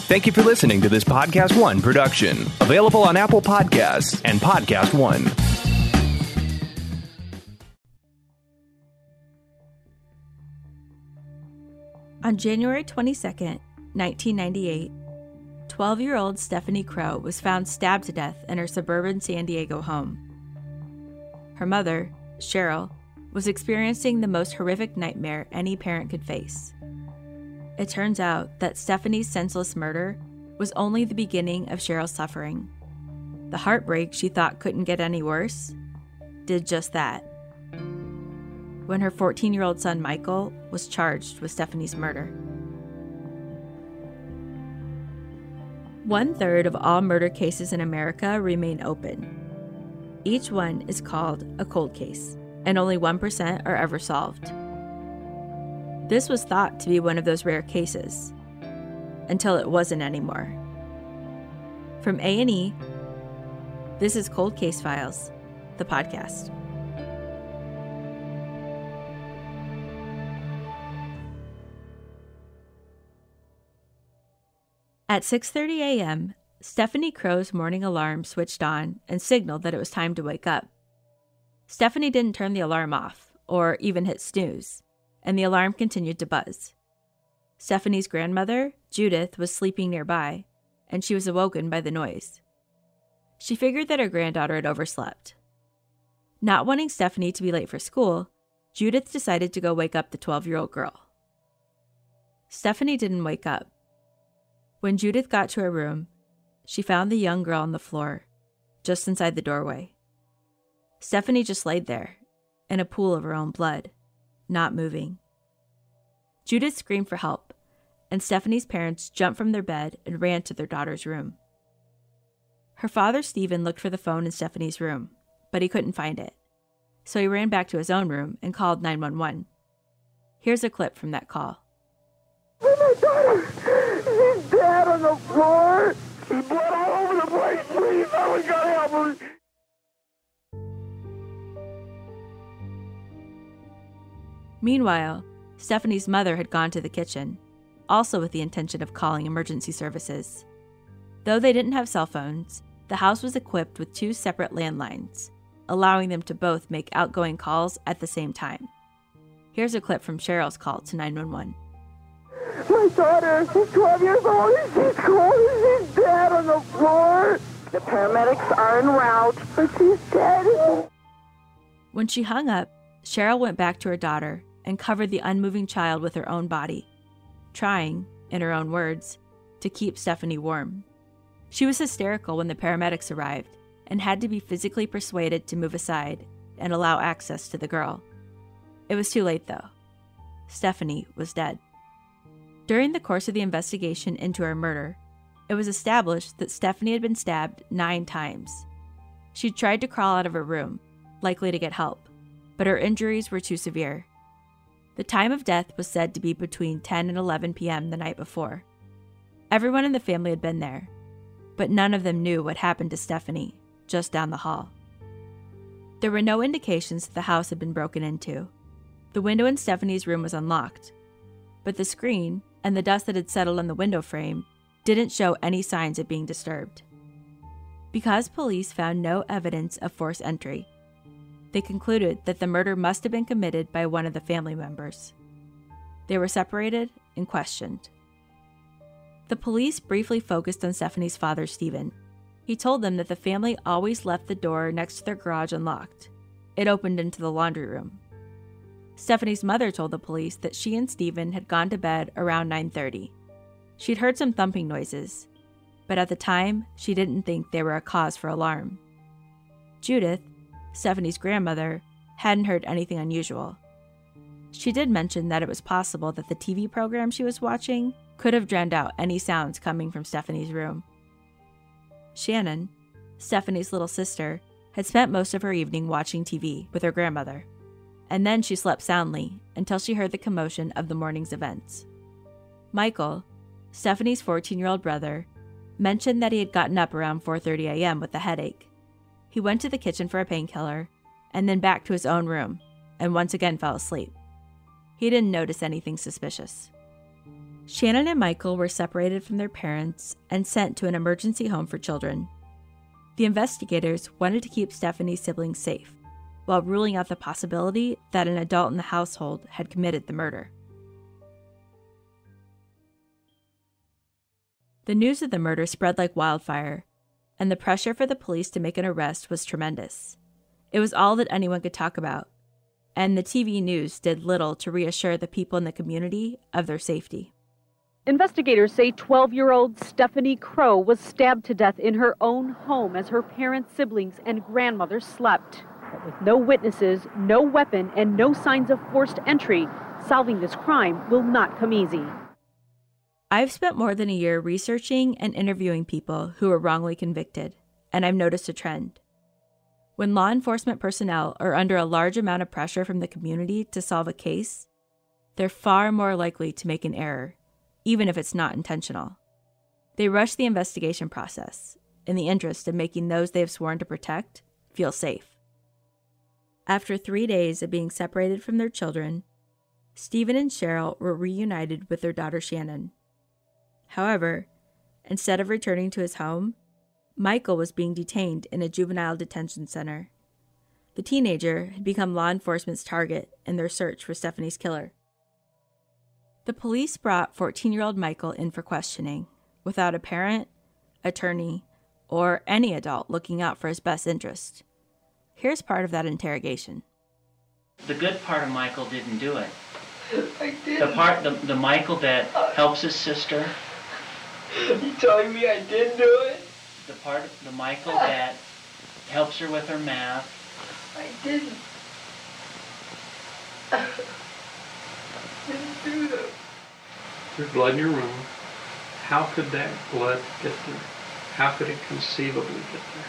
Thank you for listening to this Podcast One production, available on Apple Podcasts and Podcast One. On January 22nd, 1998, 12-year-old Stephanie Crow was found stabbed to death in her suburban San Diego home. Her mother, Cheryl, was experiencing the most horrific nightmare any parent could face. It turns out that Stephanie's senseless murder was only the beginning of Cheryl's suffering. The heartbreak she thought couldn't get any worse did just that. When her 14-year-old son Michael was charged with Stephanie's murder. 1/3 of all murder cases in America remain open. Each one is called a cold case, and only 1% are ever solved. This was thought to be one of those rare cases, until it wasn't anymore. From A&E, this is Cold Case Files, the podcast. At 6:30 a.m., Stephanie Crow's morning alarm switched on and signaled that it was time to wake up. Stephanie didn't turn the alarm off, or even hit snooze, and the alarm continued to buzz. Stephanie's grandmother, Judith, was sleeping nearby, and she was awoken by the noise. She figured that her granddaughter had overslept. Not wanting Stephanie to be late for school, Judith decided to go wake up the 12-year-old girl. Stephanie didn't wake up. When Judith got to her room, she found the young girl on the floor, just inside the doorway. Stephanie just laid there, in a pool of her own blood, not moving. Judith screamed for help, and Stephanie's parents jumped from their bed and ran to their daughter's room. Her father, Stephen, looked for the phone in Stephanie's room, but he couldn't find it, so he ran back to his own room and called 911. Here's a clip from that call. Oh, my daughter! She's dead on the floor! She's blood all over the place! Please, someone gotta help her! Meanwhile, Stephanie's mother had gone to the kitchen, also with the intention of calling emergency services. Though they didn't have cell phones, the house was equipped with 2 separate landlines, allowing them to both make outgoing calls at the same time. Here's a clip from Cheryl's call to 911. My daughter, she's 12 years old, and she's cold, and she's dead on the floor. The paramedics are en route, but she's dead. When she hung up, Cheryl went back to her daughter and covered the unmoving child with her own body, trying, in her own words, to keep Stephanie warm. She was hysterical when the paramedics arrived and had to be physically persuaded to move aside and allow access to the girl. It was too late, though. Stephanie was dead. During the course of the investigation into her murder, it was established that Stephanie had been stabbed 9 times. She tried to crawl out of her room, likely to get help, but her injuries were too severe. The time of death was said to be between 10 and 11 p.m. the night before. Everyone in the family had been there, but none of them knew what happened to Stephanie, just down the hall. There were no indications that the house had been broken into. The window in Stephanie's room was unlocked, but the screen and the dust that had settled on the window frame didn't show any signs of being disturbed. Because police found no evidence of forced entry, they concluded that the murder must have been committed by one of the family members. They were separated and questioned. The police briefly focused on Stephanie's father, Stephen. He told them that the family always left the door next to their garage unlocked. It opened into the laundry room. Stephanie's mother told the police that she and Stephen had gone to bed around 9:30. She'd heard some thumping noises, but at the time, she didn't think they were a cause for alarm. Judith, Stephanie's grandmother, hadn't heard anything unusual. She did mention that it was possible that the TV program she was watching could have drowned out any sounds coming from Stephanie's room. Shannon, Stephanie's little sister, had spent most of her evening watching TV with her grandmother, and then she slept soundly until she heard the commotion of the morning's events. Michael, Stephanie's 14-year-old brother, mentioned that he had gotten up around 4:30 a.m. with a headache. He went to the kitchen for a painkiller, and then back to his own room, and once again fell asleep. He didn't notice anything suspicious. Shannon and Michael were separated from their parents and sent to an emergency home for children. The investigators wanted to keep Stephanie's siblings safe, while ruling out the possibility that an adult in the household had committed the murder. The news of the murder spread like wildfire, and the pressure for the police to make an arrest was tremendous. It was all that anyone could talk about, and the TV news did little to reassure the people in the community of their safety. Investigators say 12-year-old Stephanie Crow was stabbed to death in her own home as her parents, siblings, and grandmother slept. But with no witnesses, no weapon, and no signs of forced entry, solving this crime will not come easy. I've spent more than a year researching and interviewing people who were wrongly convicted, and I've noticed a trend. When law enforcement personnel are under a large amount of pressure from the community to solve a case, they're far more likely to make an error, even if it's not intentional. They rush the investigation process in the interest of making those they have sworn to protect feel safe. After 3 days of being separated from their children, Stephen and Cheryl were reunited with their daughter Shannon. However, instead of returning to his home, Michael was being detained in a juvenile detention center. The teenager had become law enforcement's target in their search for Stephanie's killer. The police brought 14-year-old Michael in for questioning, without a parent, attorney, or any adult looking out for his best interest. Here's part of that interrogation. The good part of Michael didn't do it. I didn't. The Michael that helps his sister. You telling me I did do it? The Michael that helps her with her math. I didn't. Didn't do that. There's blood in your room. How could that blood get there? How could it conceivably get there?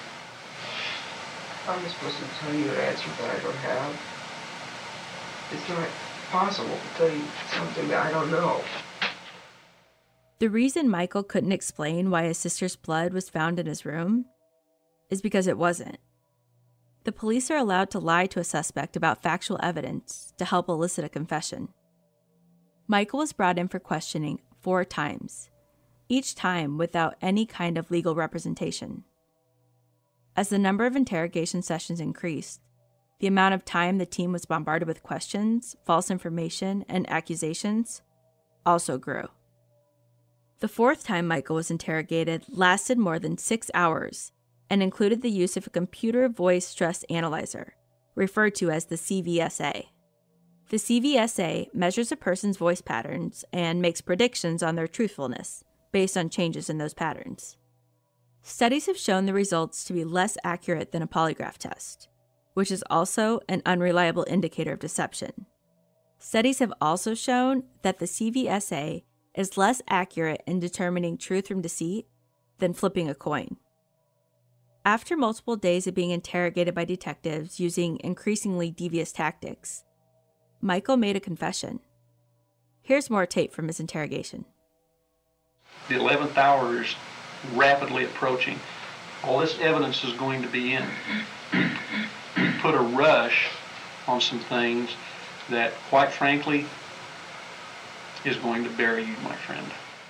I'm supposed to tell you an answer that I don't have. It's not possible to tell you something that I don't know. The reason Michael couldn't explain why his sister's blood was found in his room is because it wasn't. The police are allowed to lie to a suspect about factual evidence to help elicit a confession. Michael was brought in for questioning 4 times, each time without any kind of legal representation. As the number of interrogation sessions increased, the amount of time the team was bombarded with questions, false information, and accusations also grew. The 4th time Michael was interrogated lasted more than 6 hours and included the use of a computer voice stress analyzer, referred to as the CVSA. The CVSA measures a person's voice patterns and makes predictions on their truthfulness based on changes in those patterns. Studies have shown the results to be less accurate than a polygraph test, which is also an unreliable indicator of deception. Studies have also shown that the CVSA is less accurate in determining truth from deceit than flipping a coin. After multiple days of being interrogated by detectives using increasingly devious tactics, Michael made a confession. Here's more tape from his interrogation. The 11th hour is rapidly approaching. All this evidence is going to be in. We put a rush on some things that, quite frankly, is going to bury you, my friend.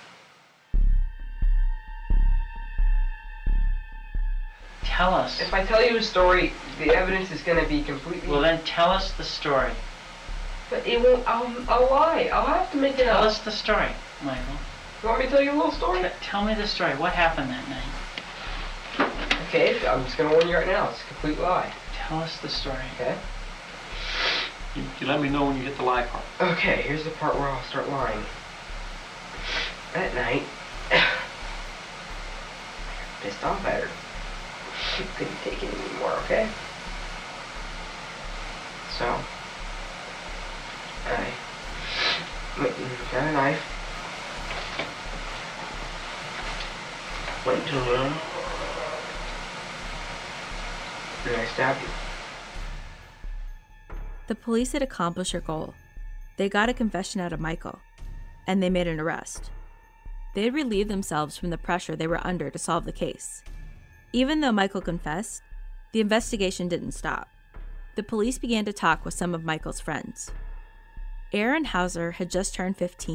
Tell us. If I tell you a story, the evidence is going to be completely... Well, then tell us the story. But it won't... I'll lie. I'll have to make it up. Tell us the story, Michael. You want me to tell you a little story? Tell me the story. What happened that night? Okay, I'm just going to warn you right now. It's a complete lie. Tell us the story. Okay? You let me know when you get the lie part. Okay, here's the part where I'll start lying. That night, I got pissed off at her. She couldn't take it anymore, okay? So, I went and got a knife, went to her room, and I stabbed her. The police had accomplished their goal. They got a confession out of Michael, and they made an arrest. They had relieved themselves from the pressure they were under to solve the case. Even though Michael confessed, the investigation didn't stop. The police began to talk with some of Michael's friends. Aaron Hauser had just turned 15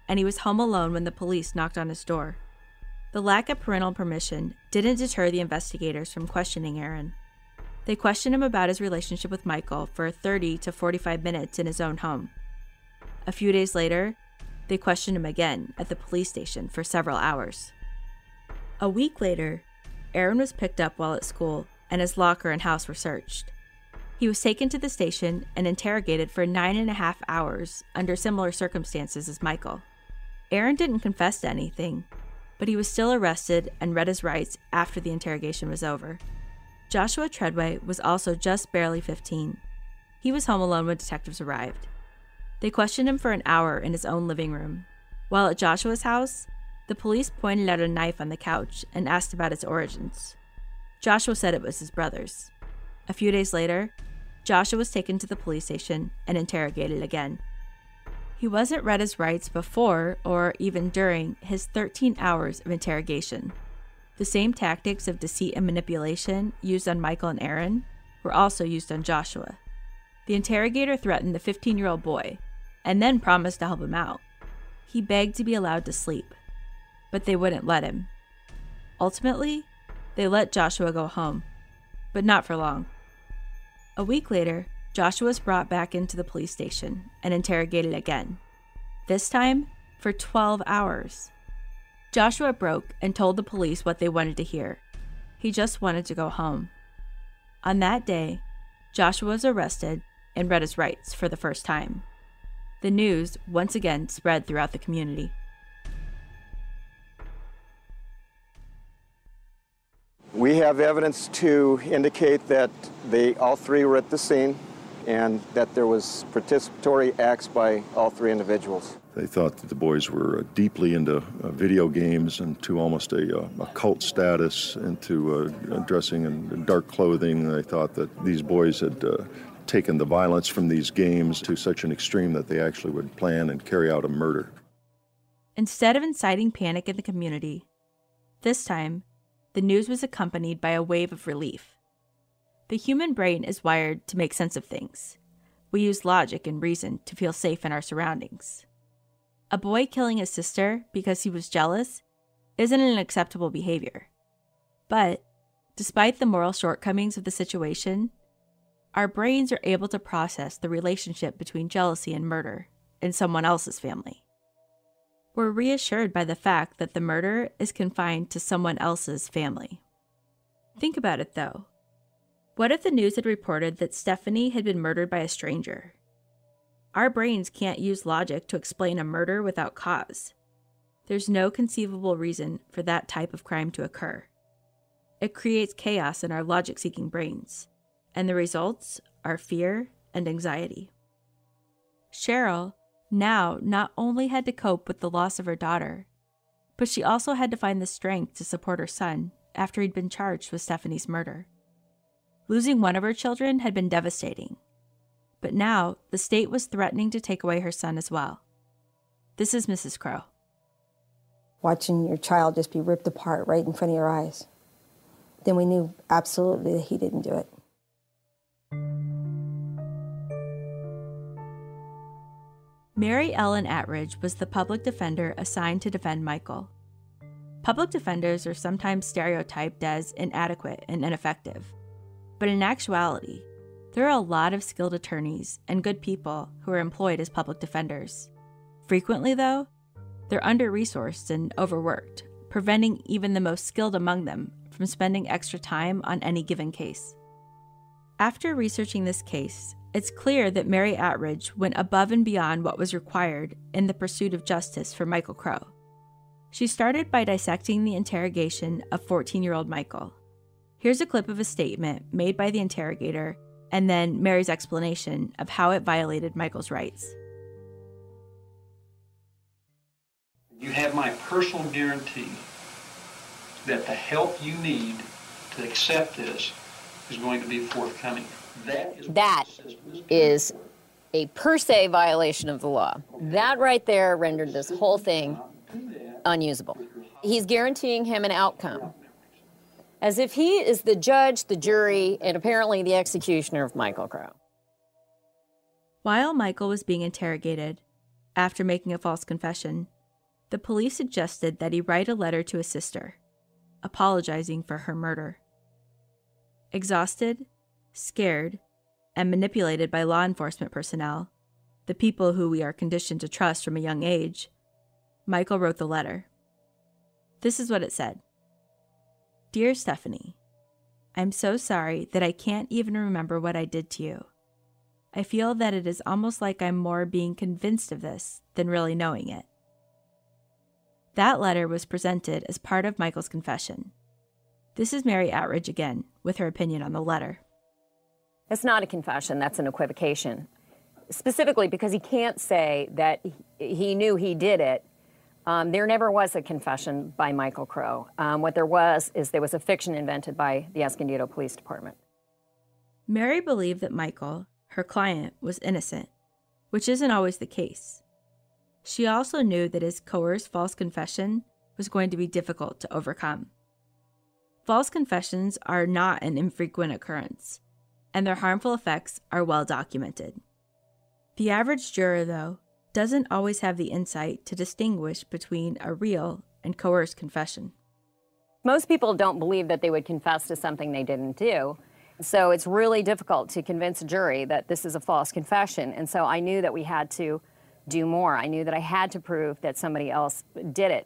and he was home alone when the police knocked on his door. The lack of parental permission didn't deter the investigators from questioning Aaron. They questioned him about his relationship with Michael for 30 to 45 minutes in his own home. A few days later, they questioned him again at the police station for several hours. A week later, Aaron was picked up while at school, and his locker and house were searched. He was taken to the station and interrogated for 9.5 hours under similar circumstances as Michael. Aaron didn't confess to anything, but he was still arrested and read his rights after the interrogation was over. Joshua Treadway was also just barely 15. He was home alone when detectives arrived. They questioned him for an hour in his own living room. While at Joshua's house, the police pointed out a knife on the couch and asked about its origins. Joshua said it was his brother's. A few days later, Joshua was taken to the police station and interrogated again. He wasn't read his rights before or even during his 13 hours of interrogation. The same tactics of deceit and manipulation used on Michael and Aaron were also used on Joshua. The interrogator threatened the 15-year-old boy and then promised to help him out. He begged to be allowed to sleep, but they wouldn't let him. Ultimately, they let Joshua go home, but not for long. A week later, Joshua was brought back into the police station and interrogated again, this time for 12 hours. Joshua broke and told the police what they wanted to hear. He just wanted to go home. On that day, Joshua was arrested and read his rights for the first time. The news once again spread throughout the community. We have evidence to indicate that all three were at the scene and that there was participatory acts by all three individuals. They thought that the boys were deeply into video games and to almost a cult status, into dressing in dark clothing. They thought that these boys had taken the violence from these games to such an extreme that they actually would plan and carry out a murder. Instead of inciting panic in the community, this time, the news was accompanied by a wave of relief. The human brain is wired to make sense of things. We use logic and reason to feel safe in our surroundings. A boy killing his sister because he was jealous isn't an acceptable behavior. But, despite the moral shortcomings of the situation, our brains are able to process the relationship between jealousy and murder in someone else's family. We're reassured by the fact that the murder is confined to someone else's family. Think about it, though. What if the news had reported that Stephanie had been murdered by a stranger? Our brains can't use logic to explain a murder without cause. There's no conceivable reason for that type of crime to occur. It creates chaos in our logic-seeking brains, and the results are fear and anxiety. Cheryl now not only had to cope with the loss of her daughter, but she also had to find the strength to support her son after he'd been charged with Stephanie's murder. Losing one of her children had been devastating, but now the state was threatening to take away her son as well. This is Mrs. Crow. Watching your child just be ripped apart right in front of your eyes. Then we knew absolutely that he didn't do it. Mary Ellen Attridge was the public defender assigned to defend Michael. Public defenders are sometimes stereotyped as inadequate and ineffective, but in actuality, there are a lot of skilled attorneys and good people who are employed as public defenders. Frequently, though, they're under-resourced and overworked, preventing even the most skilled among them from spending extra time on any given case. After researching this case, it's clear that Mary Attridge went above and beyond what was required in the pursuit of justice for Michael Crow. She started by dissecting the interrogation of 14-year-old Michael. Here's a clip of a statement made by the interrogator and then Mary's explanation of how it violated Michael's rights. You have my personal guarantee that the help you need to accept this is going to be forthcoming. That is a per se violation of the law. That right there rendered this whole thing unusable. He's guaranteeing him an outcome, as if he is the judge, the jury, and apparently the executioner of Michael Crow. While Michael was being interrogated, after making a false confession, The police suggested that he write a letter to his sister, apologizing for her murder. Exhausted, scared, and manipulated by law enforcement personnel, the people who we are conditioned to trust from a young age, Michael wrote the letter. This is what it said. Dear Stephanie, I'm so sorry that I can't even remember what I did to you. I feel that it is almost like I'm more being convinced of this than really knowing it. That letter was presented as part of Michael's confession. This is Mary Attridge again, with her opinion on the letter. It's not a confession, that's an equivocation. Specifically because he can't say that he knew he did it. There never was a confession by Michael Crow. What there was a fiction invented by the Escondido Police Department. Mary believed that Michael, her client, was innocent, which isn't always the case. She also knew that his coerced false confession was going to be difficult to overcome. False confessions are not an infrequent occurrence, and their harmful effects are well documented. The average juror, though, doesn't always have the insight to distinguish between a real and coerced confession. Most people don't believe that they would confess to something they didn't do, so it's really difficult to convince a jury that this is a false confession, and so I knew that we had to do more. I knew that I had to prove that somebody else did it.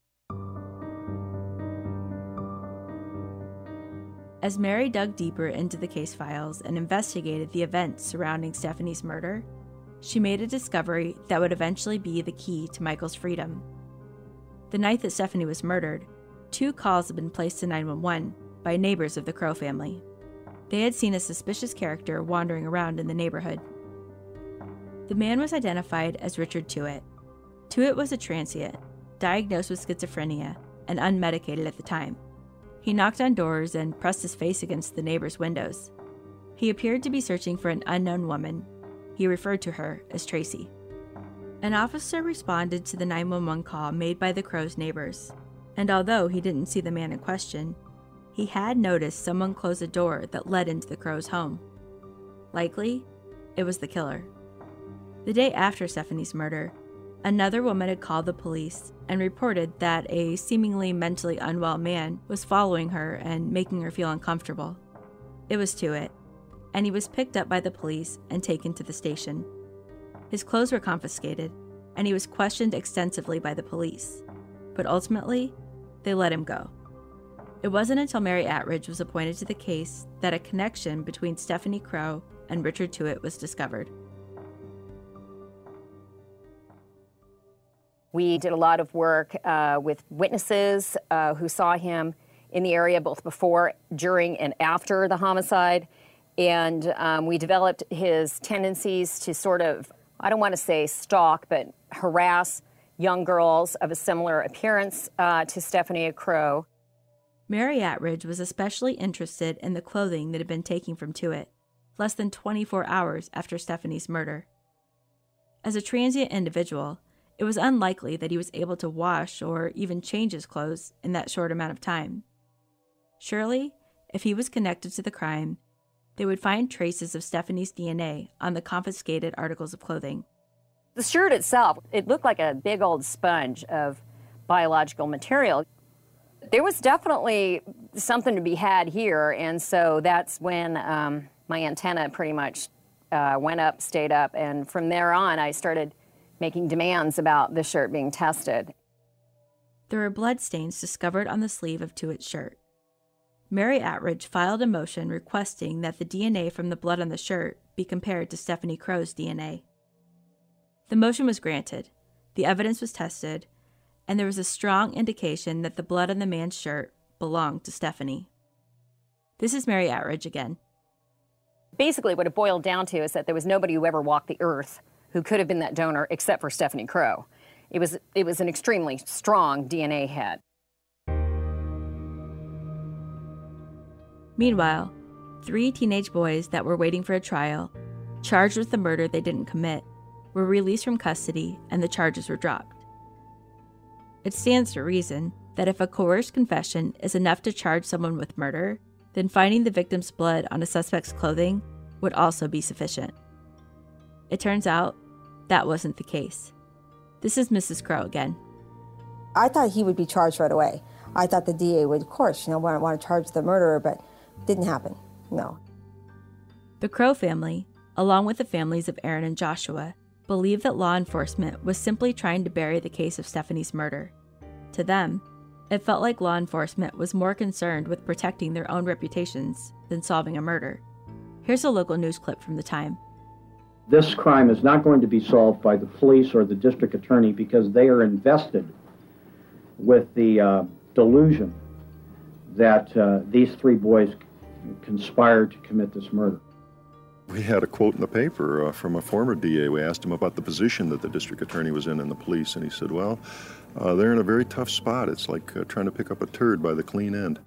As Mary dug deeper into the case files and investigated the events surrounding Stephanie's murder, she made a discovery that would eventually be the key to Michael's freedom. The night that Stephanie was murdered, 2 calls had been placed to 911 by neighbors of the Crow family. They had seen a suspicious character wandering around in the neighborhood. The man was identified as Richard Tuitt. Tuitt was a transient, diagnosed with schizophrenia, and unmedicated at the time. He knocked on doors and pressed his face against the neighbors' windows. He appeared to be searching for an unknown woman. He referred to her as Tracy. An officer responded to the 911 call made by the Crow's neighbors, and although he didn't see the man in question, he had noticed someone close a door that led into the Crow's home. Likely, it was the killer. The day after Stephanie's murder, another woman had called the police and reported that a seemingly mentally unwell man was following her and making her feel uncomfortable. It was Tuitt, and he was picked up by the police and taken to the station. His clothes were confiscated, and he was questioned extensively by the police, but ultimately, they let him go. It wasn't until Mary Attridge was appointed to the case that a connection between Stephanie Crow and Richard Tuitt was discovered. We did a lot of work with witnesses who saw him in the area both before, during, and after the homicide. And we developed his tendencies to sort of, I don't want to say stalk, but harass young girls of a similar appearance to Stephanie Crow. Mary Attridge was especially interested in the clothing that had been taken from Tuitt, less than 24 hours after Stephanie's murder. As a transient individual, it was unlikely that he was able to wash or even change his clothes in that short amount of time. Surely, if he was connected to the crime, they would find traces of Stephanie's DNA on the confiscated articles of clothing. The shirt itself, it looked like a big old sponge of biological material. There was definitely something to be had here, and so that's when my antenna pretty much went up, stayed up, and from there on I started making demands about the shirt being tested. There were bloodstains discovered on the sleeve of Tuitt's shirt. Mary Attridge filed a motion requesting that the DNA from the blood on the shirt be compared to Stephanie Crow's DNA. The motion was granted, the evidence was tested, and there was a strong indication that the blood on the man's shirt belonged to Stephanie. This is Mary Attridge again. Basically, what it boiled down to is that there was nobody who ever walked the earth who could have been that donor except for Stephanie Crow. It was an extremely strong DNA hit. Meanwhile, 3 teenage boys that were waiting for a trial, charged with the murder they didn't commit, were released from custody and the charges were dropped. It stands to reason that if a coerced confession is enough to charge someone with murder, then finding the victim's blood on a suspect's clothing would also be sufficient. It turns out that wasn't the case. This is Mrs. Crow again. I thought he would be charged right away. I thought the DA would, of course, want to charge the murderer, but it didn't happen, no. The Crow family, along with the families of Aaron and Joshua, believed that law enforcement was simply trying to bury the case of Stephanie's murder. To them, it felt like law enforcement was more concerned with protecting their own reputations than solving a murder. Here's a local news clip from the time. This crime is not going to be solved by the police or the district attorney because they are invested with the delusion that these three boys conspired to commit this murder. We had a quote in the paper from a former DA. We asked him about the position that the district attorney was in the police, and he said, well, they're in a very tough spot. It's like trying to pick up a turd by the clean end.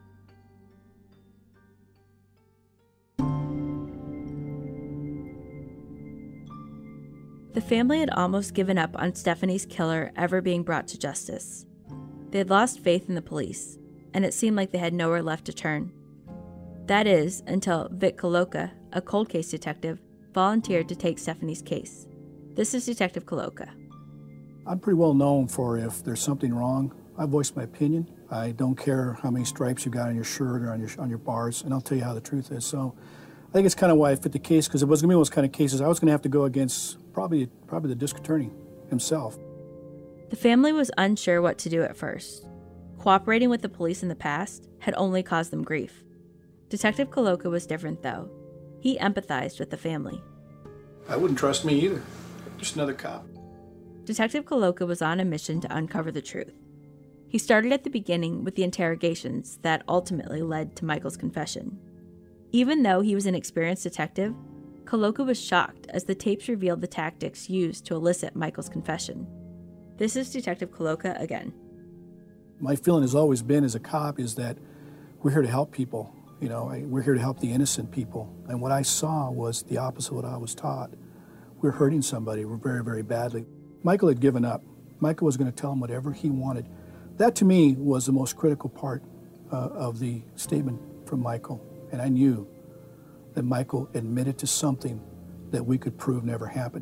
The family had almost given up on Stephanie's killer ever being brought to justice. They had lost faith in the police, and it seemed like they had nowhere left to turn. That is, until Vic Koloka, a cold case detective, volunteered to take Stephanie's case. This is Detective Koloka. I'm pretty well known for if there's something wrong, I voice my opinion. I don't care how many stripes you got on your shirt or on your bars, and I'll tell you how the truth is. So I think it's kind of why I fit the case, because it was going to be one of those kind of cases I was going to have to go against probably the district attorney himself. The family was unsure what to do at first. Cooperating with the police in the past had only caused them grief. Detective Koloka was different, though. He empathized with the family. I wouldn't trust me either. Just another cop. Detective Koloka was on a mission to uncover the truth. He started at the beginning with the interrogations that ultimately led to Michael's confession. Even though he was an experienced detective, Koloka was shocked as the tapes revealed the tactics used to elicit Michael's confession. This is Detective Koloka again. My feeling has always been as a cop is that we're here to help people. We're here to help the innocent people. And what I saw was the opposite of what I was taught. We're hurting somebody very, very badly. Michael had given up. Michael was going to tell him whatever he wanted. That, to me, was the most critical part of the statement from Michael. And I knew that Michael admitted to something that we could prove never happened.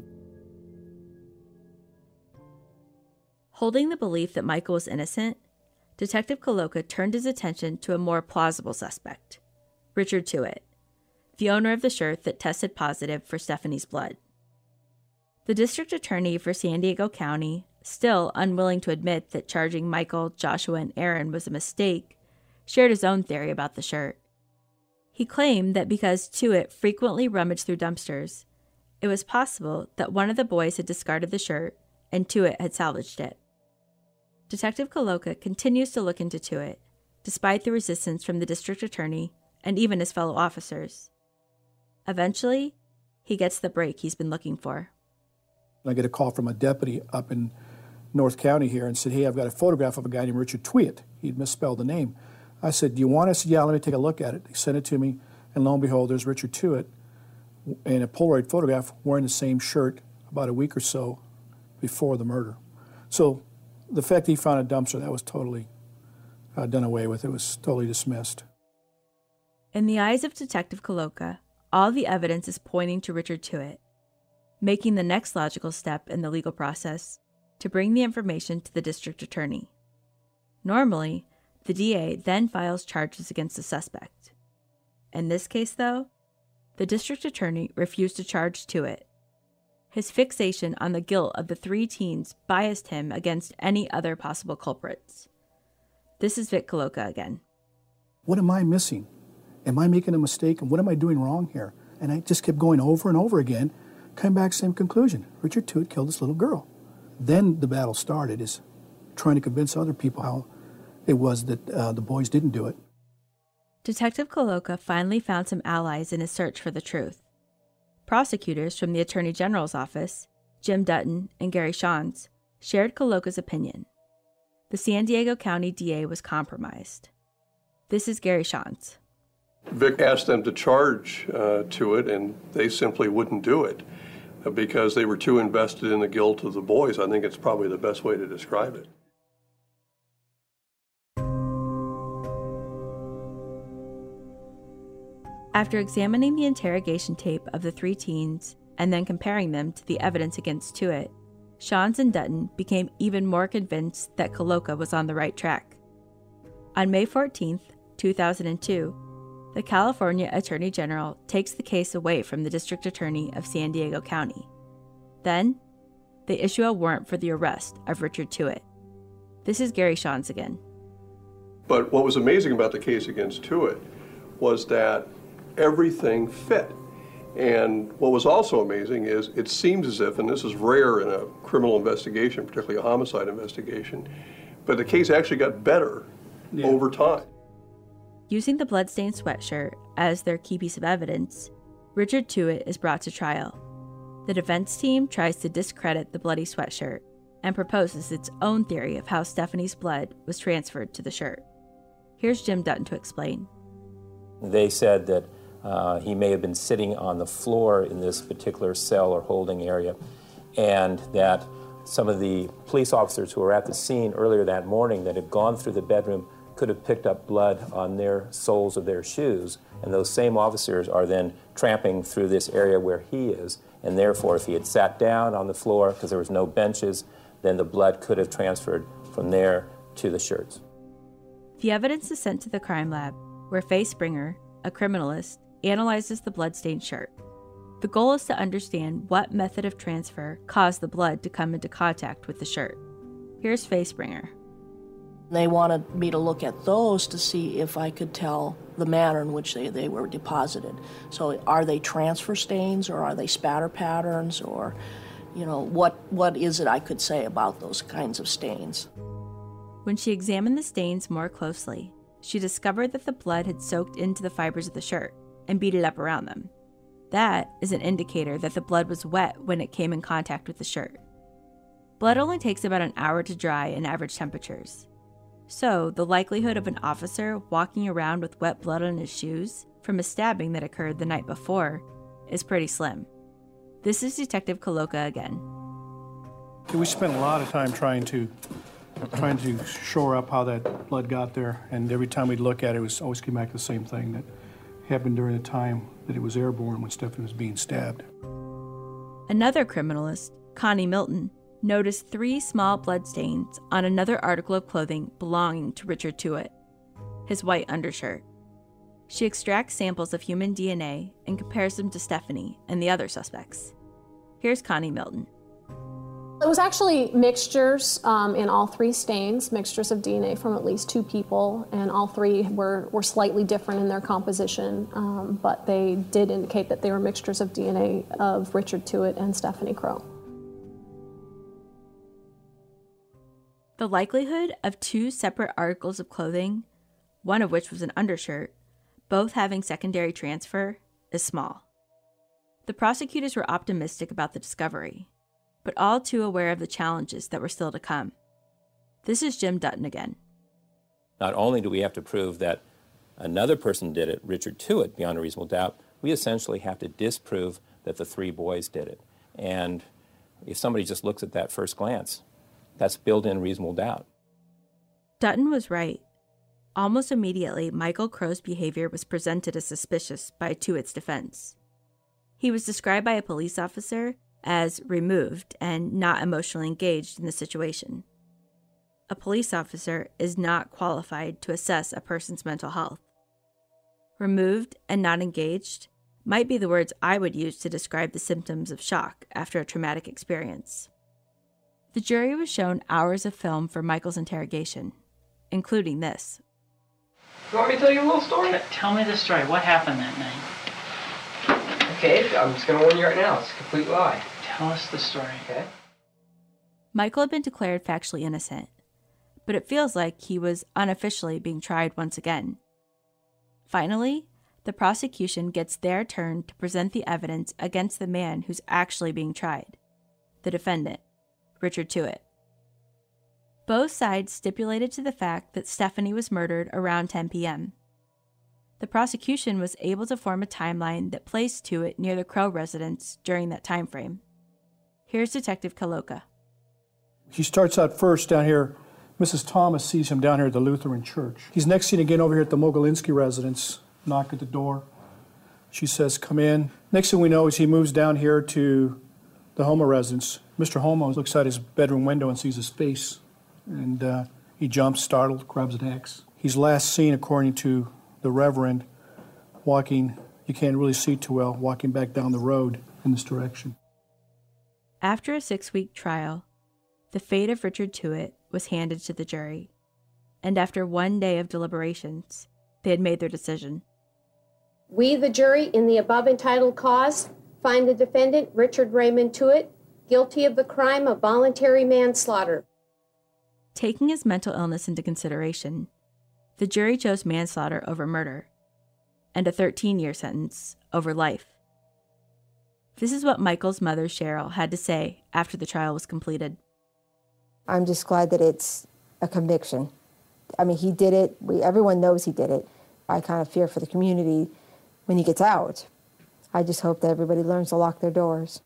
Holding the belief that Michael was innocent, Detective Koloka turned his attention to a more plausible suspect, Richard Tuitt, the owner of the shirt that tested positive for Stephanie's blood. The district attorney for San Diego County, still unwilling to admit that charging Michael, Joshua, and Aaron was a mistake, shared his own theory about the shirt. He claimed that because Tuitt frequently rummaged through dumpsters, it was possible that one of the boys had discarded the shirt and Tuitt had salvaged it. Detective Koloka continues to look into Tuitt, despite the resistance from the district attorney and even his fellow officers. Eventually, he gets the break he's been looking for. I get a call from a deputy up in North County here and said, hey, I've got a photograph of a guy named Richard Tuitt. He'd misspelled the name. I said, do you want it? I said, yeah, let me take a look at it. He sent it to me, and lo and behold, there's Richard Tuitt in a Polaroid photograph wearing the same shirt about a week or so before the murder. So the fact that he found a dumpster, that was totally done away with. It was totally dismissed. In the eyes of Detective Koloka, all the evidence is pointing to Richard Tuitt, making the next logical step in the legal process to bring the information to the district attorney. Normally, the DA then files charges against the suspect. In this case, though, the district attorney refused to charge Tuitt. His fixation on the guilt of the three teens biased him against any other possible culprits. This is Vic Koloka again. What am I missing? Am I making a mistake? And what am I doing wrong here? And I just kept going over and over again, coming back to the same conclusion. Richard Tuitt killed this little girl. Then the battle started, is trying to convince other people how it was that the boys didn't do it. Detective Koloka finally found some allies in his search for the truth. Prosecutors from the Attorney General's office, Jim Dutton and Gary Shantz, shared Koloka's opinion. The San Diego County DA was compromised. This is Gary Shantz. Vic asked them to charge Tuitt, and they simply wouldn't do it because they were too invested in the guilt of the boys. I think it's probably the best way to describe it. After examining the interrogation tape of the three teens and then comparing them to the evidence against Tuitt, Shantz and Dutton became even more convinced that Koloka was on the right track. On May 14, 2002, the California Attorney General takes the case away from the District Attorney of San Diego County. Then, they issue a warrant for the arrest of Richard Tuitt. This is Gary Shantz again. But what was amazing about the case against Tuitt was that everything fit. And what was also amazing is it seems as if, and this is rare in a criminal investigation, particularly a homicide investigation, but the case actually got better over time. Using the bloodstained sweatshirt as their key piece of evidence, Richard Tuitt is brought to trial. The defense team tries to discredit the bloody sweatshirt and proposes its own theory of how Stephanie's blood was transferred to the shirt. Here's Jim Dutton to explain. They said that he may have been sitting on the floor in this particular cell or holding area, and that some of the police officers who were at the scene earlier that morning that had gone through the bedroom could have picked up blood on their soles of their shoes, and those same officers are then tramping through this area where he is, and therefore if he had sat down on the floor because there was no benches, then the blood could have transferred from there to the shirts. The evidence is sent to the crime lab, where Faye Springer, a criminalist, analyzes the bloodstained shirt. The goal is to understand what method of transfer caused the blood to come into contact with the shirt. Here's Faye Springer. They wanted me to look at those to see if I could tell the manner in which they were deposited. So are they transfer stains, or are they spatter patterns, or, what is it I could say about those kinds of stains? When she examined the stains more closely, she discovered that the blood had soaked into the fibers of the shirt and beaded up around them. That is an indicator that the blood was wet when it came in contact with the shirt. Blood only takes about an hour to dry in average temperatures. So, the likelihood of an officer walking around with wet blood on his shoes from a stabbing that occurred the night before is pretty slim. This is Detective Koloka again. We spent a lot of time trying to shore up how that blood got there, and every time we'd look at it, it always came back the same thing, that happened during the time that it was airborne when Stephanie was being stabbed. Another criminalist, Connie Milton, noticed 3 small blood stains on another article of clothing belonging to Richard Tuitt, his white undershirt. She extracts samples of human DNA and compares them to Stephanie and the other suspects. Here's Connie Milton. It was actually mixtures in all 3 stains, mixtures of DNA from at least 2 people, and all 3 were slightly different in their composition, but they did indicate that they were mixtures of DNA of Richard Tuitt and Stephanie Crow. The likelihood of 2 separate articles of clothing, one of which was an undershirt, both having secondary transfer, is small. The prosecutors were optimistic about the discovery, but all too aware of the challenges that were still to come. This is Jim Dutton again. Not only do we have to prove that another person did it, Richard Tuitt, beyond a reasonable doubt, we essentially have to disprove that the 3 boys did it. And if somebody just looks at that first glance, that's built-in reasonable doubt. Dutton was right. Almost immediately, Michael Crow's behavior was presented as suspicious by Tuitt's defense. He was described by a police officer as removed and not emotionally engaged in the situation. A police officer is not qualified to assess a person's mental health. Removed and not engaged might be the words I would use to describe the symptoms of shock after a traumatic experience. The jury was shown hours of film for Michael's interrogation, including this. You want me to tell you a little story? Tell me the story. What happened that night? Okay, I'm just going to warn you right now. It's a complete lie. Tell us the story. Okay. Michael had been declared factually innocent, but it feels like he was unofficially being tried once again. Finally, the prosecution gets their turn to present the evidence against the man who's actually being tried, the defendant, Richard Tuitt. Both sides stipulated to the fact that Stephanie was murdered around 10 p.m. The prosecution was able to form a timeline that placed Tuitt near the Crow residence during that time frame. Here's Detective Koloka. He starts out first down here. Mrs. Thomas sees him down here at the Lutheran church. He's next seen again over here at the Mogilinski residence. Knock at the door. She says, "Come in." Next thing we know is he moves down here to the Homo residence. Mr. Homo looks out his bedroom window and sees his face, and he jumps, startled, grabs an axe. He's last seen, according to the Reverend, walking, you can't really see too well, walking back down the road in this direction. After a 6-week trial, the fate of Richard Tuitt was handed to the jury, and after 1 day of deliberations, they had made their decision. We, the jury, in the above entitled cause, find the defendant, Richard Raymond Tuitt, guilty of the crime of voluntary manslaughter. Taking his mental illness into consideration, the jury chose manslaughter over murder, and a 13-year sentence over life. This is what Michael's mother, Cheryl, had to say after the trial was completed. I'm just glad that it's a conviction. I mean, he did it. Everyone knows he did it. I kind of fear for the community when he gets out. I just hope that everybody learns to lock their doors.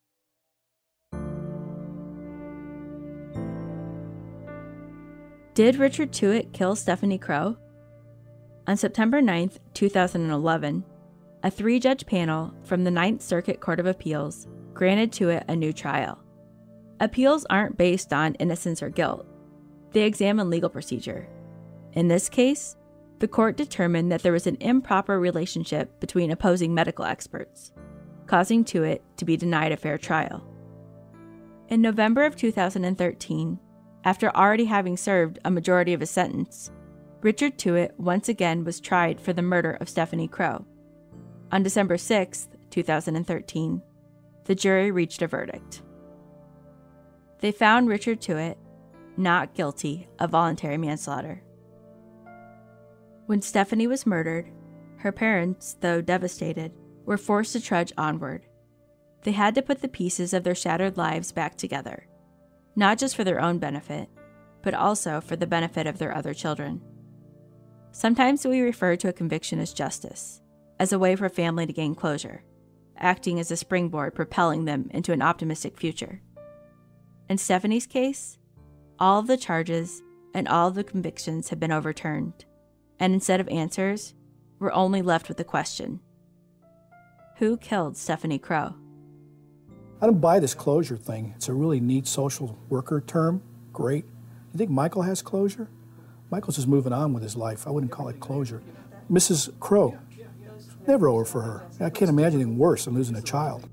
Did Richard Tuitt kill Stephanie Crow? On September 9th, 2011, a 3-judge panel from the Ninth Circuit Court of Appeals granted Tuitt a new trial. Appeals aren't based on innocence or guilt. They examine legal procedure. In this case, the court determined that there was an improper relationship between opposing medical experts, causing Tuitt to be denied a fair trial. In November of 2013, after already having served a majority of his sentence, Richard Tuitt once again was tried for the murder of Stephanie Crow. On December 6, 2013, the jury reached a verdict. They found Richard Tuitt not guilty of voluntary manslaughter. When Stephanie was murdered, her parents, though devastated, were forced to trudge onward. They had to put the pieces of their shattered lives back together, not just for their own benefit, but also for the benefit of their other children. Sometimes we refer to a conviction as justice, as a way for a family to gain closure, acting as a springboard propelling them into an optimistic future. In Stephanie's case, all of the charges and all of the convictions have been overturned, and instead of answers, we're only left with the question: who killed Stephanie Crow? I don't buy this closure thing. It's a really neat social worker term. Great. You think Michael has closure? Michael's just moving on with his life. I wouldn't call it closure. Mrs. Crow, never over for her. I can't imagine anything worse than losing a child.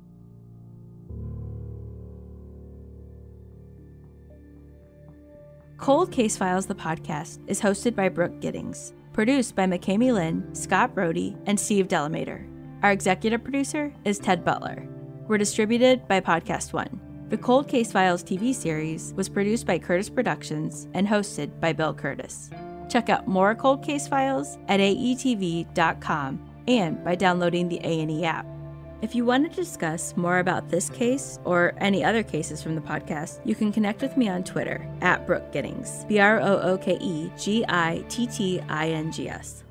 Cold Case Files, the podcast, is hosted by Brooke Giddings, produced by McKamey Lynn, Scott Brody, and Steve Delamater. Our executive producer is Ted Butler. We're distributed by Podcast One. The Cold Case Files TV series was produced by Curtis Productions and hosted by Bill Curtis. Check out more Cold Case Files at aetv.com and by downloading the A&E app. If you want to discuss more about this case or any other cases from the podcast, you can connect with me on Twitter at Brooke Giddings, BrookeGittings.